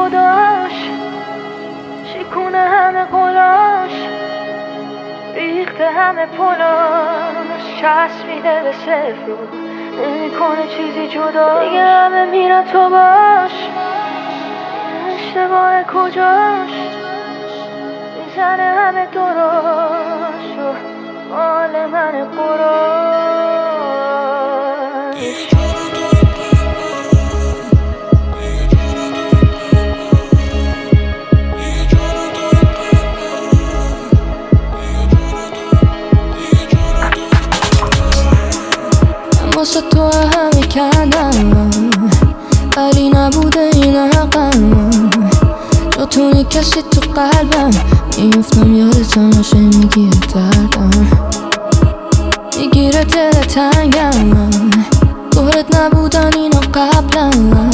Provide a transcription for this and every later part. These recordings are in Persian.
خداش، شکونه همه قلاش، ریخته همه پلاش، چسبیده به صفر رو نمیکنه چیزی جداش. دیگه همه میرن تو باش، اشتباه کجاش، میزنه همه دراش و مال من قراش. واسه تو همه کردم ولی نبوده این حقم، جاتونی کسی تو قلبم، میفتم یادتم باشه میگیره دردم، میگیره دل تنگم، دورت نبودن اینا قبلا،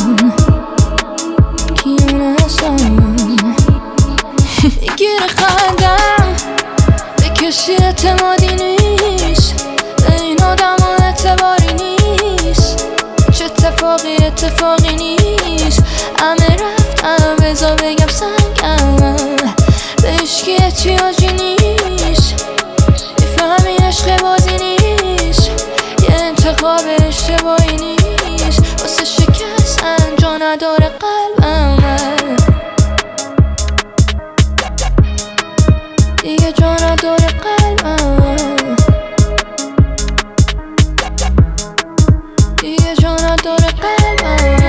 کیونه هستم میگیره خندم، به کسی اعتمادی نیست، به این آدم اعتباری نیست، چه اتفاقی نیست، همه رفتم بذار بگم سنگم، به عشقی احتیاجی نیست، میفهمی عشق بازی نیست، یه انتخاب اشتباهی نیست، واسه شکستن جا نداره قلبم، دیگه جا نداره قلبم، دیگه جا نداره قلبم.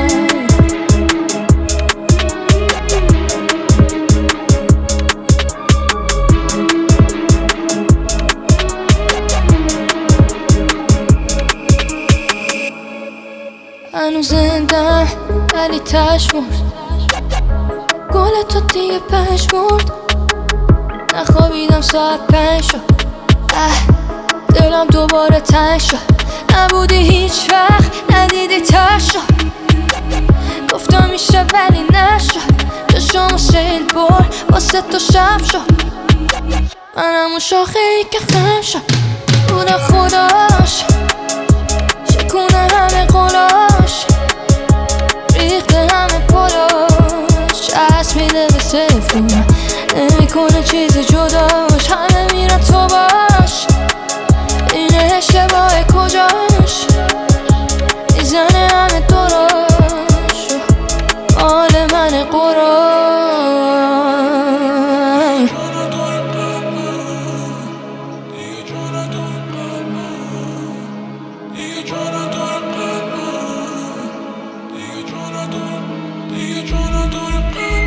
هنوز زندم ولی تش مرد، گل تو دیگه پش مرد، نخوابیدم ساعت 5 شد، دلم دوباره تنگ شد، نبودی هیچ وقت ندیدی تر شد، گفتم میشه ولی نشد، چشامو سیل بر واسه تو شب شد، منم اون شاخه ای که خم شد، بوده خداش، شکونه همه قلاش، ریخته همه پلاش، چسبیده به صفر نمیکنه چیزی جداش، همه میرن تو باش، این اشتباه کجاش، میزنه همه دراش و مال من قراش. دیگه جا نداره